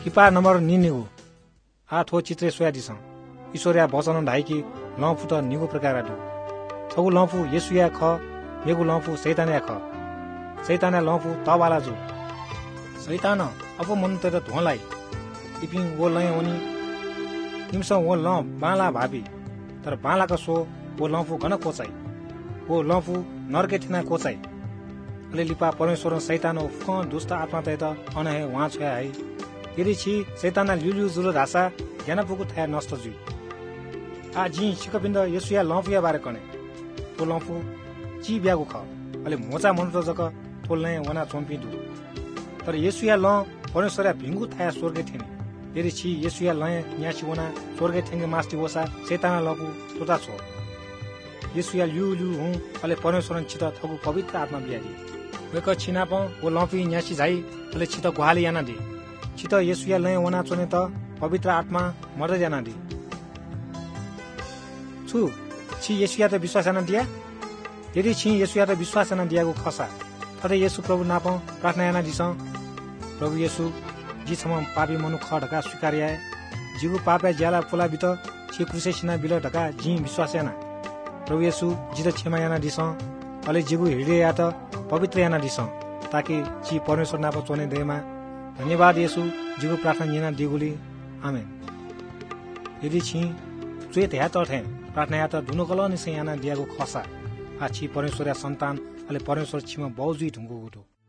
Kipa number निगु आ थो चित्रे soya दिसं ईश्वरया भसन ढाइकी लफु त निगु प्रकार दु छगु लफु येसुया ख मेगु लफु शैतानया ख शैतानया लफु तवाला जु शैतान अब मन त धोलाई इपिङ वो लय ओनी निमस वो ल बाला भाबी तर बालाको सो वो लफु घन कोचाई वो लफु नरके थिना कोचाई अले लिपा परमेश्वर शैतान फ दुष्ट आत्मा त अनहे वहाँ छ है यदि छि शैतान ल्युल्यु जुलो धासा ज्ञानपुको थाया नष्ट जुई आ जी सिकपिन्द येसुया लफुया बारे कने तो लफु ची ब्यागु ख अले मोचा मनुत जक तोल्ने वना चोम्पिदु तर येसुया ल परमेश्वरया भिंगु थाया स्वर्गे थिने यदि छि येसुया लय न्यासी वना स्वर्गे थिंगे मास्ति वसा शैतान लपु तोता छ येसुया ल्युल्यु हुँ अले परमेश्वर छित थगु पवित्र आत्मा बियादी वेक छिनाप वो लफी न्यासी झाइ अले छित गुहाली याना दि छित येसुया लय वना चोने त पवित्र आत्मा मर्दै जाना दि छु छि येसुया त विश्वास याना दिया यदि छि येसुया त विश्वास याना दियाको खसा तथे येसु प्रभु नाप प्रार्थना याना दिस प्रभु येसु जी छम पापी मनु ख ढका स्वीकार्या जीगु पापे ज्याला पोला बित छि क्रुसे सिना बिल ढका जी विश्वास याना प्रभु येसु जी त क्षमा याना दिस अले जीगु हृदय या त पवित्र याना दिस ताकि जी परमेश्वर नाप चोने देमा धन्यवाद येसु जीगु प्रार्थना याना दिगुली आमेन यदि छि चुत या त थे प्रार्थना या त दुनो कल नि याना दियाको खसा आ छि परमेश्वर या सन्तान अले परमेश्वर छिमा बहुजी ढुंगु गुटो